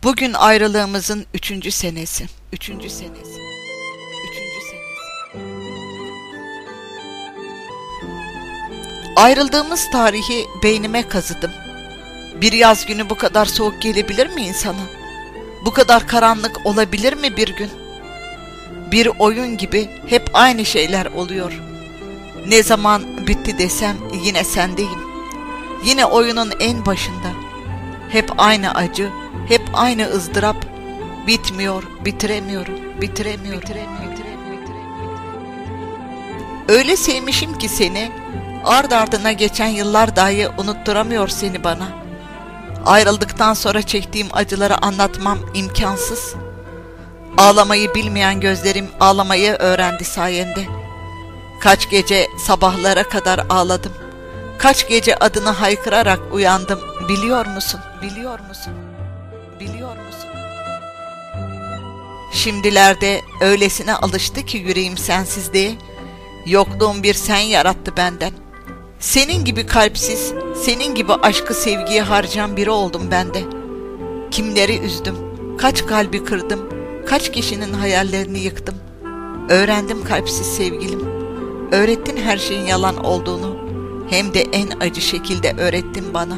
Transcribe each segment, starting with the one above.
Bugün ayrılığımızın 3. senesi. 3. senesi. Ayrıldığımız tarihi beynime kazıdım. Bir yaz günü bu kadar soğuk gelebilir mi insana? Bu kadar karanlık olabilir mi bir gün? Bir oyun gibi hep aynı şeyler oluyor. Ne zaman bitti desem yine sendeyim. Yine oyunun en başında. Hep aynı acı, hep aynı ızdırap. Bitmiyor, bitiremiyorum. Öyle sevmişim ki seni, ard ardına geçen yıllar dahi unutturamıyor seni bana. Ayrıldıktan sonra çektiğim acıları anlatmam imkansız. Ağlamayı bilmeyen gözlerim ağlamayı öğrendi sayende. Kaç gece sabahlara kadar ağladım. Kaç gece adını haykırarak uyandım. Biliyor musun? Şimdilerde öylesine alıştı ki yüreğim sensizliğe. Yokluğum bir sen yarattı benden. Senin gibi kalpsiz, senin gibi aşkı sevgiye harcayan biri oldum ben de. Kimleri üzdüm, kaç kalbi kırdım, kaç kişinin hayallerini yıktım. Öğrendim kalpsiz sevgilim. Öğrettin her şeyin yalan olduğunu. Hem de en acı şekilde öğrettin bana.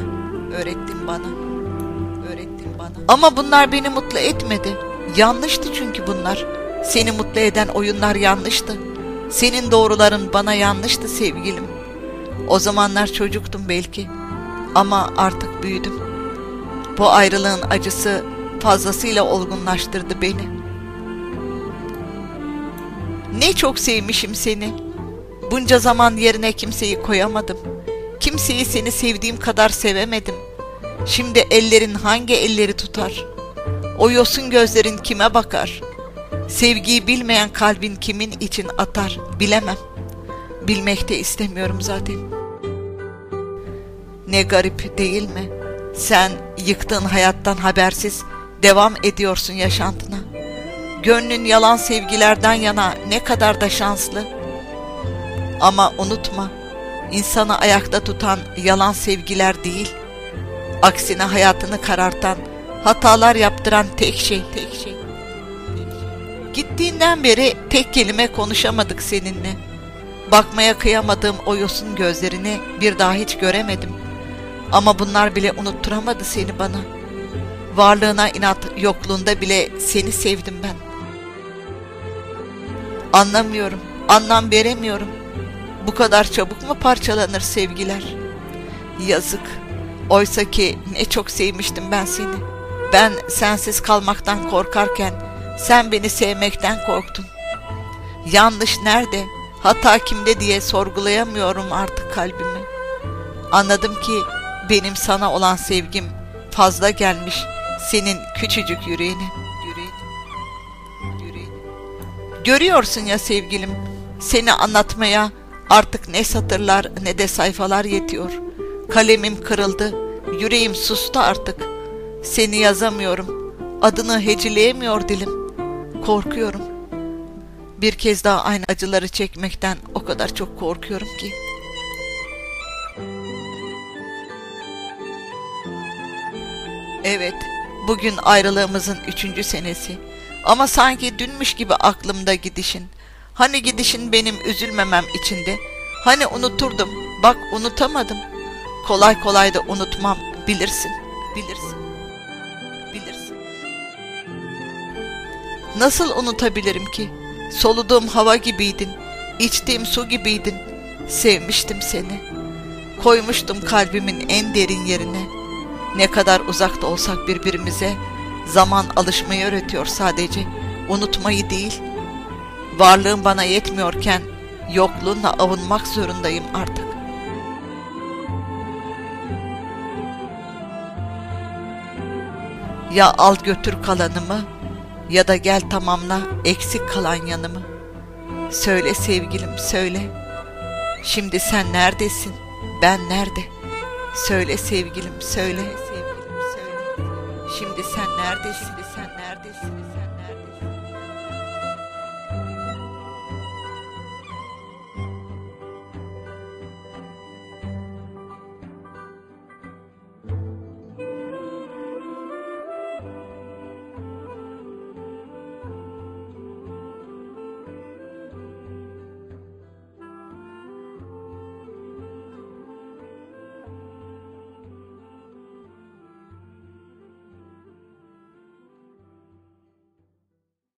Ama bunlar beni mutlu etmedi. Yanlıştı çünkü bunlar. Seni mutlu eden oyunlar yanlıştı. Senin doğruların bana yanlıştı sevgilim. O zamanlar çocuktum belki. Ama artık büyüdüm. Bu ayrılığın acısı fazlasıyla olgunlaştırdı beni. Ne çok sevmişim seni. Bunca zaman yerine kimseyi koyamadım. Kimseyi seni sevdiğim kadar sevemedim. Şimdi ellerin hangi elleri tutar? O yosun gözlerin kime bakar? Sevgiyi bilmeyen kalbin kimin için atar? Bilemem. Bilmek de istemiyorum zaten. Ne garip değil mi? Sen yıktığın hayattan habersiz devam ediyorsun yaşantına. Gönlün yalan sevgilerden yana ne kadar da şanslı. Ama unutma, insanı ayakta tutan yalan sevgiler değil. Aksine hayatını karartan, hatalar yaptıran tek şey. Gittiğinden beri tek kelime konuşamadık seninle. Bakmaya kıyamadığım o yosun gözlerini bir daha hiç göremedim. Ama bunlar bile unutturamadı seni bana. Varlığına inat, yokluğunda bile seni sevdim ben. Anlamıyorum, anlam veremiyorum. Bu kadar çabuk mu parçalanır sevgiler? Yazık. Oysa ki ne çok sevmiştim ben seni. Ben sensiz kalmaktan korkarken sen beni sevmekten korktun. Yanlış nerede, hata kimde diye sorgulayamıyorum artık kalbimi. Anladım ki benim sana olan sevgim fazla gelmiş senin küçücük yüreğine. Görüyorsun ya sevgilim, seni anlatmaya artık ne satırlar ne de sayfalar yetiyor. Kalemim kırıldı, yüreğim sustu artık. Seni yazamıyorum, adını heceleyemiyor dilim. Korkuyorum. Bir kez daha aynı acıları çekmekten o kadar çok korkuyorum ki. Evet, bugün ayrılığımızın 3. senesi. Ama sanki dünmüş gibi aklımda gidişin. Hani gidişin benim üzülmemem içindi. Hani unuturdum, bak unutamadım. Kolay kolay da unutmam, bilirsin. Nasıl unutabilirim ki? Soluduğum hava gibiydin, içtiğim su gibiydin. Sevmiştim seni. Koymuştum kalbimin en derin yerine. Ne kadar uzakta olsak birbirimize, zaman alışmayı öğretiyor sadece, unutmayı değil. Varlığım bana yetmiyorken yokluğunla avunmak zorundayım artık. Ya al götür kalanımı, ya da gel tamamla eksik kalan yanımı. Söyle sevgilim, söyle. Şimdi sen neredesin, ben nerede? Söyle sevgilim, söyle. Şimdi sen neredesin?